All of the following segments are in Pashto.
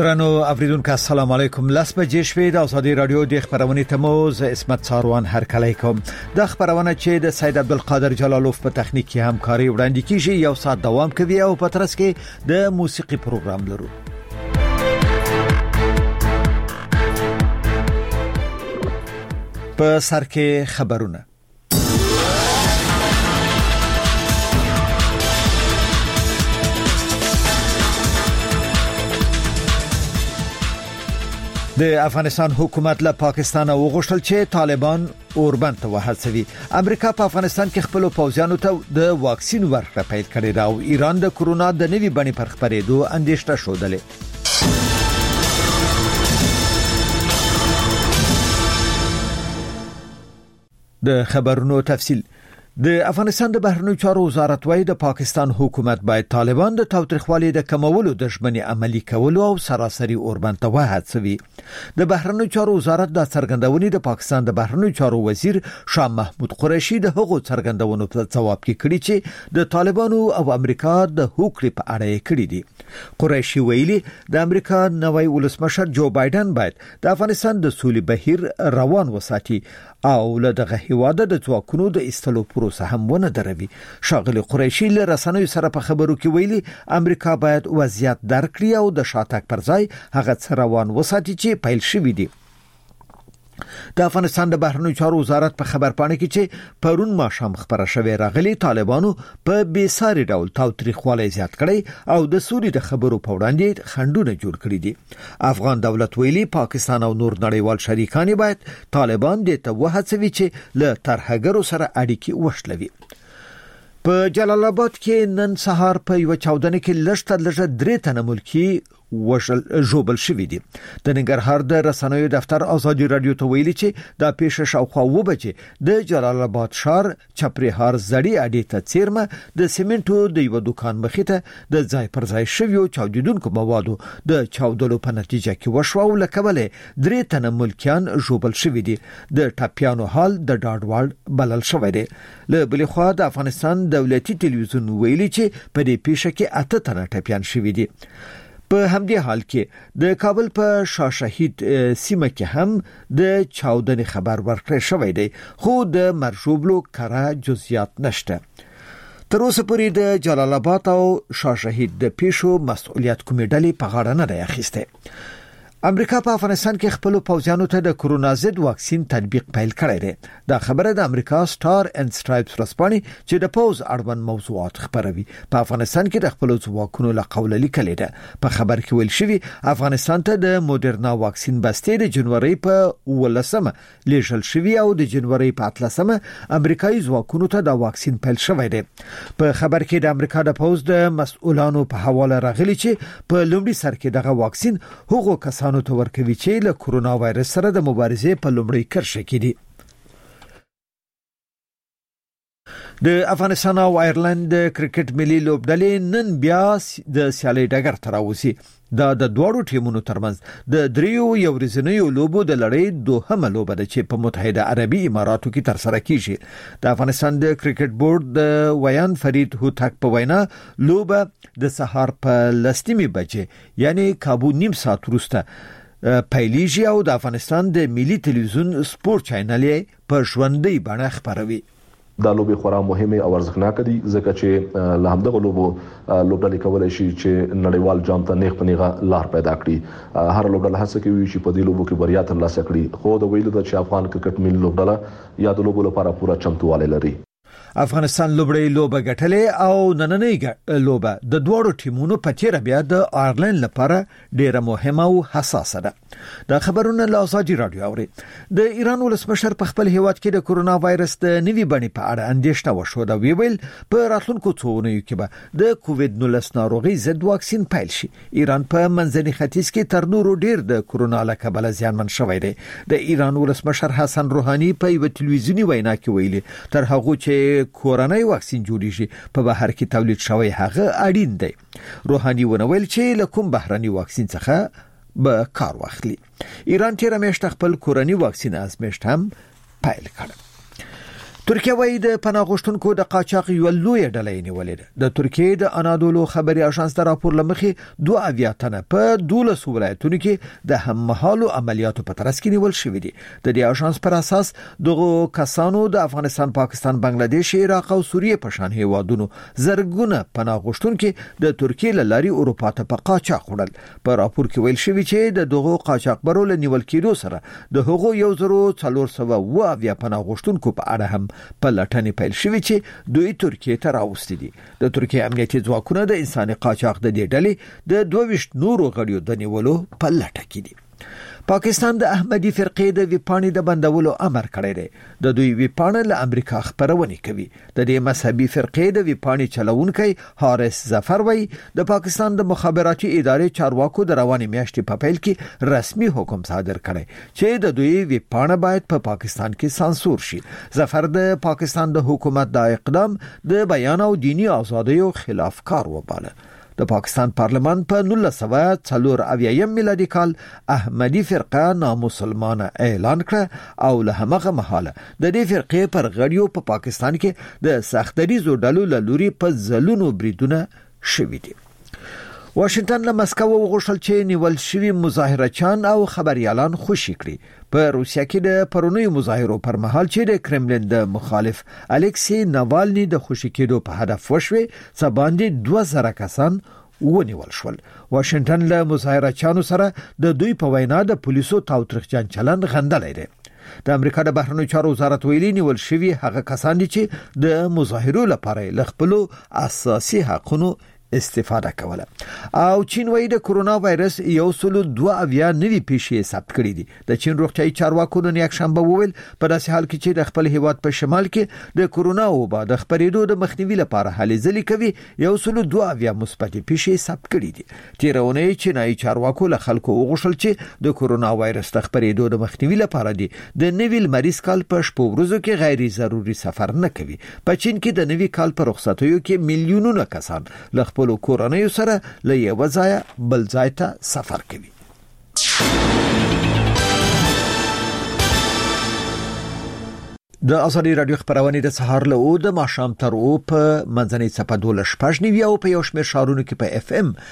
درنو اوریدونکو السلام علیکم. لاس بجې شوې د ازادي رادیو د خبرونې تموز اسمت ساروان هر کله کوم د خبرونه چې د سید عبدالقادر جلالوف په تخنیک کې همکاري وړاندې کیږي یو ساعت دوام کوي او په ترڅ کې د موسیقي پروګرام لرو. په سر کې خبرونه د افغانستان حکومت له پاکستان وغوښتل چې طالبان اوربند ته وهڅوي. امریکا په افغانستان کې خپل پوځیانو ته د واکسین ورکړه پیل کړې ده او ایران د کورونا د نوي بڼې پر خبرېدو اندېښنه شودلې. د خبرونو تفصیل. د افغانستان د بهرنیو چارو وزارت وايي د پاکستان حکومت باید طالبان د تاوتریخوالي د کمولو د ژمنې عملی کولو او سراسري اوربند ته وهڅوي. د بهرنیو چارو وزارت د څرګندونې د پاکستان د بهرنیو چارو وزیر شاه محمود قریشي د هغو څرګندونو په جواب کې کړي چې د طالبانو او امریکا د هوکړې په اړه یې کړي دي. قریشي ویلي د امریکا نوی ولسمشر جو بایدن باید د افغانستان د سولې بهیر روان وساتي او له دغه هیواده د ځواکونو د استلو پروسه هم ونه دروي. شاغلي قریشي له رسنیو سره په خبرو کې ویلي امریکا باید وضعیت درک کړي او د شاتګ پر ځای هغه څه روان وساتي چې پیل شوی دی. د افغانستان د بهرنیو چارو وزارت په خبرپاڼه کې چې پرون ماښام خبره شوې راغلي طالبانو په بیساري ډول تاوتریخوالی زیات کړی او د سولې د خبرو په وړاندې خنډونه جوړ کړي دي. افغان دولت ویلي پاکستان او نور نړیوال شریکان باید طالبان دې ته وهڅوي چې له ترهګرو سره اړیکې وشلوي. په جلال آباد کې نن سهار په یو چاودنه کې لږ 3 تنه ملکی ژوبل شوی دي. د ننګرهار د رسنیو دفتر ازادي رادیو ته ویلي چې د پیښه شاوخوا 2 بجې د جلال آباد ښار چپریهار زړی اډې ته چیرمه د سیمنټو د یو دکان مخې ته د ځای پر ځای شویو چاودیدونکو موادو د چاودلو په نتیجه کې وشو او لکبله 3 تنه ملکیان ژوبل شوی دي. د ټاپیانو حال د ډاډوال بلل شوی دی. له بل خوا د افغانستان دولتي ټلویزیون ویلي چې په دې پیښه کې 8 تنه ټاپیان شوی دي. په همدې حال کې د کابل په شاه شهید سیمه کې هم د چاودنې خبر ورکړی شوی دی خو د مرجوبلو کره جزئیات نشته. تر اوسه پورې د جلال آباد او شاه شهید د پیښو مسؤلیت کومې ډلې په غاړه نه دی اخیسته. امریکا په افغانستان کې خپل پوځیانو ته د کورونا ضد واکسین تطبیق پیل کړی دی. دا خبره د امریکا سٹار اینڈ سټرایپس رسپانې چې د پوز اړوند موضوعات خبروي په افغانستان کې د خپل ځواکونو له قوله لیکلې ده. په خبر کې ویل شوی افغانستان ته د موډرنا واکسین بستې د جنوري په 18مه لیږل شوی او د جنوري په 18مه امریکایي ځواکونو ته د واکسین پیل شوی دی. په خبر کې د امریکا د پوز د مسؤلانو په حواله راغلي چې په لومړي سر کې دغه واکسین هغو کسانو ته ورکوي چې له کورونا وایرس سره د مبارزې په لومړۍ کرښه کې دي. د افغانستان او آیرلند د کرکټ ملي لوبډلې نن بیا د سیالي ډګر ته راوځي. دا د دوړو ټیمونو ترمنځ د دریو یو ورځنیو لوبو د لړۍ دوهمه لوبه ده چې په متحده عربي اماراتو کې ترسره کیږي. د افغانستان د کرکټ بورډ د ویان فرید هوتک په وینا لوبه د سهار په 10 بجې یعنی کابو نیم ساعت وروسته پیلیږي او د افغانستان د ملي ټلویزیون سپورت چینل په ژوندۍ بڼه خبروي. دا لوبي خورا مهمه او ارزښتناک دي ځکه چې له همدغه لوبډلې کولای شي چې نړیوال جام ته نیغ په نیغه لار پیدا کړي. هر لوبډله هڅه کوي چې په دې لوبو کې بریا ترلاسه کړي خو د ویلو د چې افغان کرکټ ملي لوبډله یا د لوبو لپاره پوره چمتووالی لري. افغانستان لوبړی لوبه ګټلې او نننۍ لوبه د دوړو ټیمونو په تیر بیا د آیرلند لپاره ډیره مهمه او حساسه ده. دا خبرونه له ازادي رادیو اوري. د ایران ولسمشر په خپل هیواد کې د کورونا وایرس د نوي بڼې په اړه اندېښنه وښوده. ویل په راتلونکو څو اونیو کې به د کووید 19 ناروغي ضد واکسین پیل شي. ایران په منځني ختیځ کې تر نورو ډیر د کورونا له کبله زیانمن شوی دی. د ایران ولسمشر حسن روحاني په یو ټلویزیونی وینا کې ویلي تر هغه چې کورونای واکسین جوړیږي په بهر کې تولید شوی هغه اړین دی. روحاني ونویل چې له کوم بهرني واکسین څخه به کار واخلي. ایران تیر میاشت خپل کورونی واکسین ازمایښت هم پیل کړ. ترکیه وايي د پناه غوښتونکو د قاچاق یو لوی ډله نیولې ده. د ترکیه د انادولو خبري اژانس د راپور لمخې 2 تنه په 12 ولایتونو کې د هممهالو عملیاتو په ترڅ کې نیول شوې دي. د دې اژانس پر اساس دغه کسانو د افغانستان، پاکستان، بنگلاديش، عراق او سوریه په شان هیوادونو زرګونه پناه غوښتونکو د ترکیه له لارې اروپا ته په قاچاق وړل. په راپور کې ویل شوی چې د دغه قاچاقبرو له نیول کېدو سره د هغو 1400 پناه غوښتونکو په اړه هم په لټنې پیل شوې چې دوی ترکیه ته راوستي دي. د ترکیه امنیتي ځواکونه د انساني قاچاق د دې ډلې د 22 نورو غړیو د نیولو په لټه کې دي. پاکستان د احمدي فرقې د ویپاڼې د بندولو امر کړی دی. د دوی ویپاڼه له امریکا خبرونه کوي. د دې مذهبي فرقې د ویپاڼې چلوونکی حارث ظفر وایي د پاکستان د مخابراتي ادارې چارواکو د روانې میاشتې په پیل کې رسمي حکم صادر کړی چې د دوی ویپاڼه باید په پاکستان کې سانسور شي. ظفر د پاکستان د حکومت د اقدام د بیان او دینی ازادیو خلاف کار وباله. د پاکستان پارلمان په 1994 میلادي کال احمدي فرقه نامسلمانه اعلان کړ او له هغه مهاله د دې فرقې پر غړیو په پاکستان کې د سختدریزو ډلو له لوري په ځلونو بریدونه شوي دي. واشنگټن له مسکو وغوښتل چې نیول شوي مظاهرچیان او خبريالان خوشي کړي. په روسیا کې د پرونی مظاهرو پر مهال چې د کرملین د مخالف الکسی ناوالني د خوشي کېدو په هدف وشوي څه باندې 2000 کسان ونیول شول. واشنگټن له مظاهرچیانو سره د دوی په وینا د پولیسو تاوتریخجن چلند غندلای دی. د امریکا د بهرنیو چارو وزارت ویلي نیول شوي هغه کسان دي چې د مظاهرو لپاره ل خپل اساسي حقونو استفاده کوله. او چین وایي د کورونا وایرس 102 نوي پیښې ثبت کړې دي. د چین روغتیايي چارواکو نن یک شنبه وویل په داسې حال کې چې د خپل هیواد په شمال کې د کورونا وبا د خپرېدو د مخنیوي لپاره هلې ځلې کوي 102 مثبت پیښې ثبت کړې دي. تیرونه چینایي چارواکو له خلکو وغوښتل چې د کورونا وایرس د خپرېدو د مخنیوي لپاره دي د نوي مریض کال په شپږ ورځو کې غیر ضروري سفر نه کوي. په چین کې د نوي کال په رخصتیو کې میلیونونه کسان له خپل کورنۍ سره له یو ځای بل ځای ته سفر کوي. د ازادي رادیو خبرونه د سهار له او د ماښام تر او په منځنۍ صفه 12 او په یو شمېر شهرونو کې په اف ام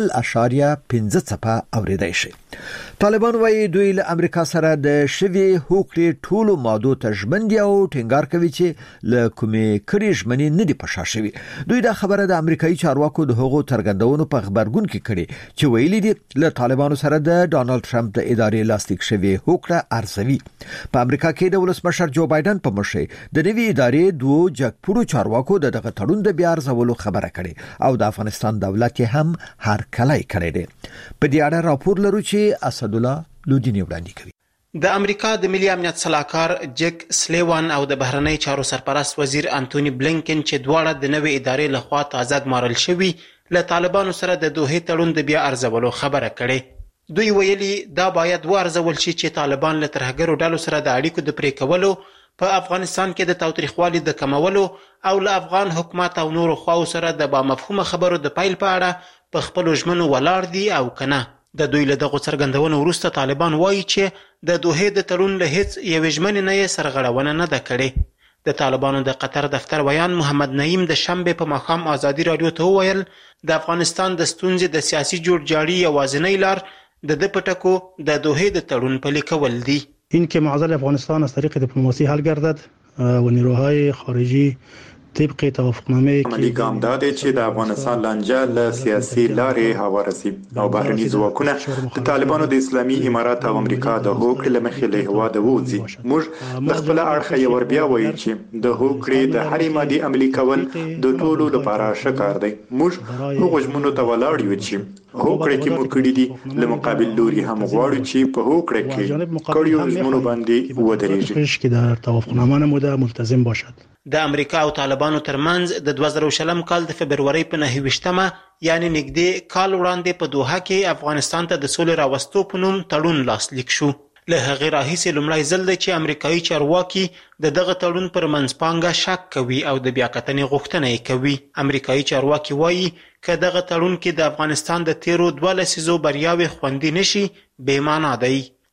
0.15 صفه اوریدای شي. طالبان وايي دوی له امریکا سره د شوی حقوقي ټولو مادو ته ژمن دي او ټینګار کوي چې له کومې کړي ژمنې نه دي پښا شوی. دوی دا خبره د امریکایي چارواکو د هغو ترګندونو په خبرګون کې کړي چې ویلي دي له طالبانو سره د ډانلډ ټرمپ د ادارې لاستیک شوی حقوق ارزوي. په امریکا کې د ولسمشر جو بایدن په مشه د نوي ادارې دوه جګپوړو چارواکو دغه تړون د بیا ارزولو خبره کړي او د افغانستان دولت هم هر کله کړی دی. په دې اړه راپور لرو چې اسد الله لودینی وړاندې کوي. د امریکا د ملي امنیت صلاحکار جک سلیوان او د بهرنی چارو سرپرست وزیر انټونی بلینکن چې دواړه د نوي ادارې لخوا تازه ګمارل شوي له طالبانو سره د دوه تړون د بیا ارزولو خبره کړي. دوی ویلي دا باید وارزول شي چې طالبان له ترهګرو ډلو سره د اړیکو د پرې کولو، په افغانستان کې د تاوتریخوالي د کمولو او له افغان حکومت او نورو خواو سره د با مفهومه خبرو د پیل په اړه په خپل ژمنو ولاړ دي او کنه. د دوی له دغه څرګندونو وروسته طالبان وایي چې د دوه د تړون له هیڅ یو ژمنې نه یې سرغړونه نه ده کړې. د طالبانو د قطر دفتر ویان محمد نعیم د شنبه په ماښام ازادي رادیو ته وویل د افغانستان د ستونزې د سیاسي جوړجاړي یوازینی لار د پټکو د دوه د تړون پلي کول دي. این که معضل افغانستان از طریق دیپلماسی حل گردد و نیروهای خارجی طبق توافقنامه عملی ګام دا دی چې د افغانستان لانجه له سیاسي لارې هوارسي او بهرني ځواکونه د طالبانو د اسلامي امارات او امریکا د هوکړې له مخې له هېواده ووځي. موږ د خپل اړخه یو ور بیا وایو چې د هوکړې د هرې مادې عملي کول د ټولو لپاره ښه کار دی. موږ هغو ژمنو ته ولاړ یو چې هوکړه کې مو کړي دي، له مقابل لوري هم غواړو چې په هوکړه کې کړیو ژمنو باندې ودرېږي که در توافقنامه نموده ملتزم باشد. د امریکا او طالبانو ترمنځ د 2020 کال د فبرवरी په 9 یعنی نږدې کال وړاندې په دوحه کې افغانستان ته د سولې راوستو په نوم تړون لاسلیک شو. له هغې راهیسې لومړی ځل دی چې امریکایي چارواکي د دغه تړون پر منځپانګه شک کوي او د بیاکتنې غوښتنه یې کوي. امریکایي چارواکي وایي که دغه تړون کې د افغانستان د تیرو 2 لسیزو بریاوې خوندي نشي بې معنا دی.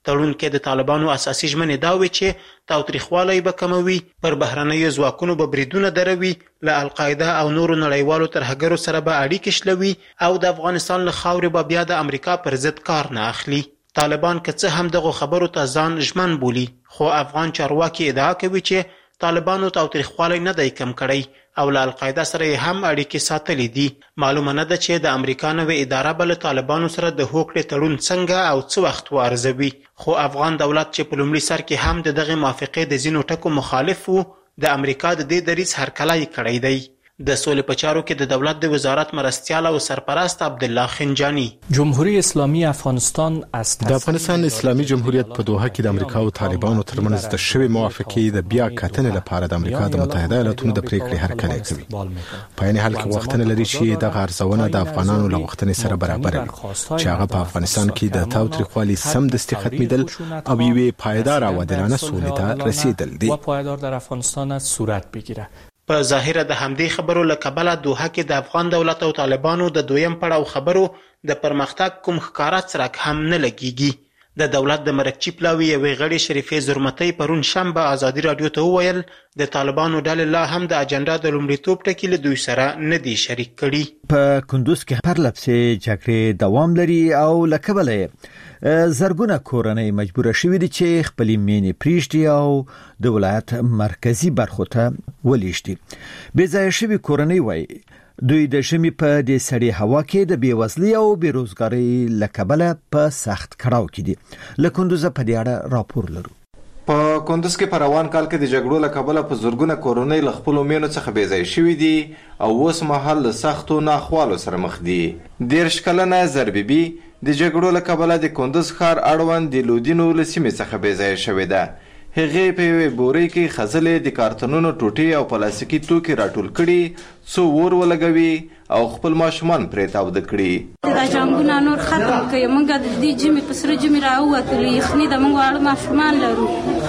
تړون کې د طالبانو اساسي ژمنې دا وې چې تاوتریخوالی به کموي، پر بهرنیو ځواکونو به بریدونه دروي، له القاعده او نورو نړیوالو ترهګرو سره به اړیکې شلوي او د افغانستان له خاورې به بیا د امریکا پر ضد کار نه اخلي. طالبان که څه هم دغو خبرو ته ځان ژمن بولي، خو افغان چارواکي ادعا کوي چې طالبانو تاوتریخوالی نه دی کم کړی او له القاعده سره یې هم اړیکې ساتلې دي. معلومه نه ده چې د امریکا نوې اداره به له طالبانو سره د هوکړې تړون څنګه او څه وخت وارزوي، خو افغان دولت چې په لومړي سر کې هم د دغې موافقې د ځینو ټکو مخالف و، د امریکا د دې دریځ هرکلی کړی دی. د سولې په چارو کې د دولت د وزارت مرستیال او سرپرست عبدالله خنجانی جمهوری اسلامی افغانستان د افغانستان اسلامي جمهوریت په دوحه کې د امریکا او طالبانو ترمنځ د شوې موافقې د بیا کتنې لپاره د امریکا د متحده ایالاتونو د پریکړې هرکلی کوي. په عین حال کې غوښتنه لري چې دغه ارزونه د افغانانو له غوښتنې سره برابر وي چې هغه په افغانستان کې د تاوتریخوالي سمدستي ختمیدل او یوې پایدار او عادلانه سولې ته رسیدل دي. پایدار در افغانستان صورت بگیره. په ظاهره د همدې خبرو له کبله دوحه کې د افغان دولت او طالبانو د دویم پړاو خبرو د پرمختګ کوم ښکاره څرک هم نه لګیږي. د دولت د مرکچي پلاوي یوې غړې شریفې زرمتۍ پرون شنبه ازادي راډیو ته وویل د طالبانو ډلې لا هم د اجنډا د لومړیتوب ټکي له دوی سره نه دي شریک کړي. په کندوز کې پرلپسې جګړې دوام لري او له کبله زرګونه کورنۍ مجبوره شوې دي چې خپلې مینې پریږدي او د ولایت مرکزی برخو ته ولېږدي. بې ځایه شوې کورنۍ وایي دوی د ژمي په دې سړې هوا کې د بېوزلۍ او بېروزګارۍ له کبله په سخت کړاو کې دي. له کندوزه په دې اړه راپور لرو. په کندوز کې په روان کال کې د جګړو له کبله په زرګونه کورنۍ له خپلو مینو څخه بې ځایه شوي دي او اوس مهال له سختو ناخوالو سره مخ دي. 13 کلنه زربیبي د جګړو له کبله د کندوز ښار اړوند د لودینو له سیمې څخه بې ځایه شوې ده. هغې په یوې بورۍ کې خځلې د کارتونونو ټوټې او پلاستیکي توکي راټول کړي څو اور ولګوي او خپل ماشومان پرې تاوده کړي. دا جنګونه نور ختم کړي، موږ د دې جمعې په سره جمعې راووتلو، یخني ده، موږ واړه ماشومان لرو،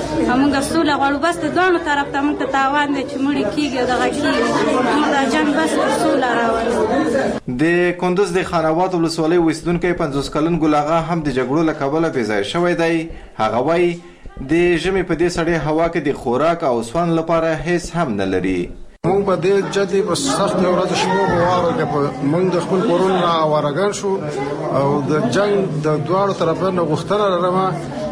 موږ سوله غواړو، بس د دواړو طرف ته موږ ته تاوان دی چې مړي کېږي او دغه کېږي، موږ دا جنګ بس د سوله راولو. د کندوز د خان آباد ولسوالۍ اوسېدونکی 50 کلن ګل اغا هم د جګړو له کبله بې ځایه شوی دی. هغه وایي د ژمي په دې سړې هوا کې د خوراک او سون لپاره هیڅ هم نه لري. مونږ په دې جدي په سخت ورځ شپو په واره کې مونږ د خپل کورونو راوارګان شو او د جنگ د دواړو طرفونو غوښتنه لرمه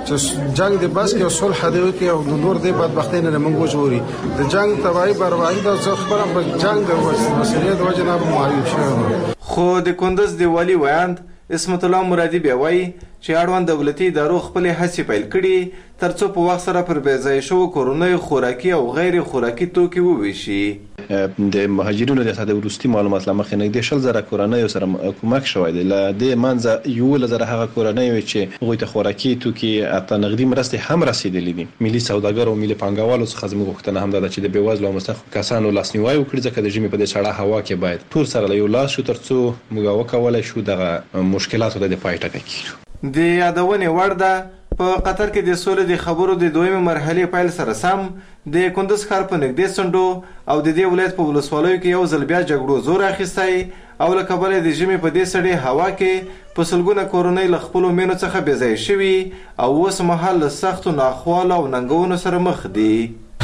چې جنگ د بس کې صلح دی او د نور د بدبختۍ نه مونږ جوړي. د جنگ تبعی برابرۍ د ځخبره په جنگ د مسئولیت وجه نه معیوب شوی. خو د کندوز د والی ویاند اسمت الله مرادي بیا وایي چې اړوند دولتي ادارو خپلې هڅې پیل کړي ترڅو په وخت سره پر بې ځایه شوو کورنیو خوراکي او غیر خوراکي توکي وویشي. د مهاجرینو د ساده وروستي معلومات له مخې نږدې 100,000 کورنیو سره کومک شوی دی. له دې منځه 11,000 هغه کورنۍ چې هغوی ته خوراکي توکي حتی نغدي مرستې هم رسیدلې دي. ملي سوداګر او ملي پانګوالو څخه زموږ غوښتنه هم ده چې د بېوزلو او مستحقو کسانو لاسنیوی وکړي، ځکه د ژمي په دې سړه هوا کې باید ټول سره له یو لاس شو ترڅو موږ وکولی شو دغه مشکلاتو ته د پای ټکی کړو. د یادونې وړ ده په قطر کې د سولې د خبرو د دویمې مرحلې پیل سره سم د کندوز ښار په نږدې څنډو او د دې ولایت په ولسوالیو کې یو ځل بیا جګړو زور اخیستی او له کبله د ژمي په دې سړې هوا کې په سلګونه کورنۍ له خپلو مینو څخه بې ځایه شوي او اوس مهال له سختو ناخوالو او ننګونو سره مخ دي.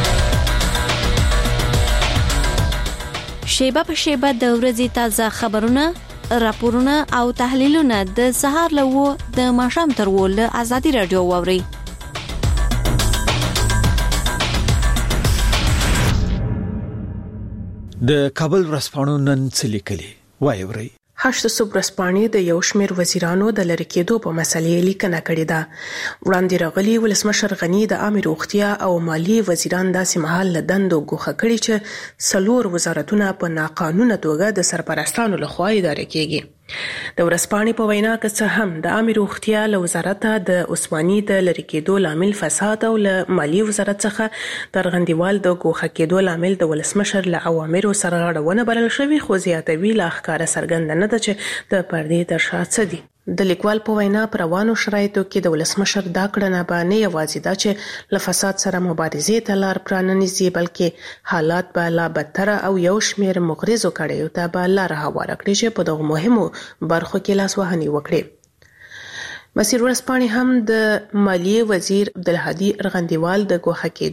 شیبه په شیبه د ورځې تازه خبرونه، راپورونه او تحلیلونه د سهار له د ماښام تر له ازادي راډیو واوري. د کابل ورځپاڼو نن څه لیکلي وایي. 8 ورځپاڼې د یو شمېر وزیرانو د لری کېدو په مسلې لیکنه کړې ده. وړاندې راغلي ولسمشر غنی د عامه روغتیا او مالی وزیران داسې مهال له دندو ګوښه کړي چې 4 وزارتونه په ناقانونه توګه د سرپرستانو لخوا اداره کېږي. د ورځپاڼې په وینا که څه هم د عامه روغتیا له وزارت د عثماني د لری کېدو لامل فساد او له مالی وزارت څخه ترغندیوال د ګوښه کېدو لامل د ولسمشر له اوامرو سره غاړونه بلل شوی، خو زیاتوي لا ښکاره څرګنده نه ده چې د پردې تر شا څه دي. د لیکوال په وینا پر روانو شرایطو کې د ولسمشر دا کړنه به نه یوازې ده چې له فساد سره مبارزې ته لار پرانیزي، بلکې حالات به لا بدتر او یو شمېر مغرضو کړیو ته به لار هواره کړي چې په دغو مهمو برخو کې لاسوهنې وکړي. مسیر ورځپاڼې هم د مالیې وزیر عبدالهادي ارغندیوال د ګوښه کېدو